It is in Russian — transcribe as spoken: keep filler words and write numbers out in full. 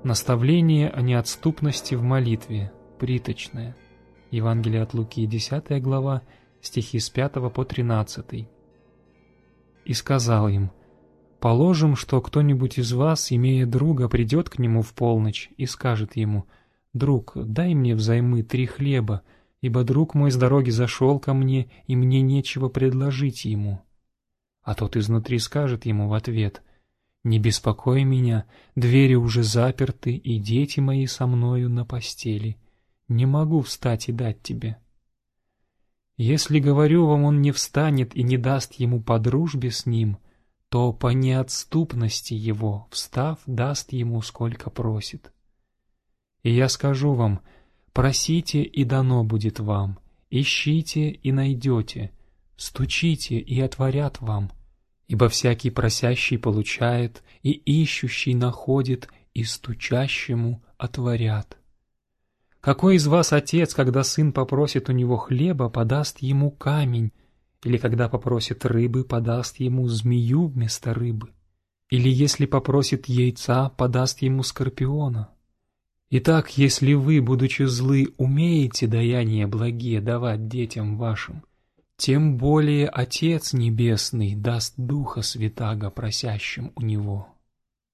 Наставление о неотступности в молитве, приточное. Евангелие от Луки, десятая глава, стихи с пятого по тринадцатый. «И сказал им: положим, что кто-нибудь из вас, имея друга, придет к нему в полночь и скажет ему: друг, дай мне взаймы три хлеба, ибо друг мой с дороги зашел ко мне, и мне нечего предложить ему. А тот изнутри скажет ему в ответ: не беспокой меня, двери уже заперты, и дети мои со мною на постели. Не могу встать и дать тебе. Если, говорю вам, он не встанет и не даст ему по дружбе с ним, то по неотступности его, встав, даст ему, сколько просит. И я скажу вам: просите, и дано будет вам, ищите, и найдете, стучите, и отворят вам. Ибо всякий просящий получает, и ищущий находит, и стучащему отворят. Какой из вас отец, когда сын попросит у него хлеба, подаст ему камень, или когда попросит рыбы, подаст ему змею вместо рыбы? Или если попросит яйца, подаст ему скорпиона? Итак, если вы, будучи злы, умеете даяния благие давать детям вашим, тем более Отец Небесный даст Духа Святаго просящим у Него».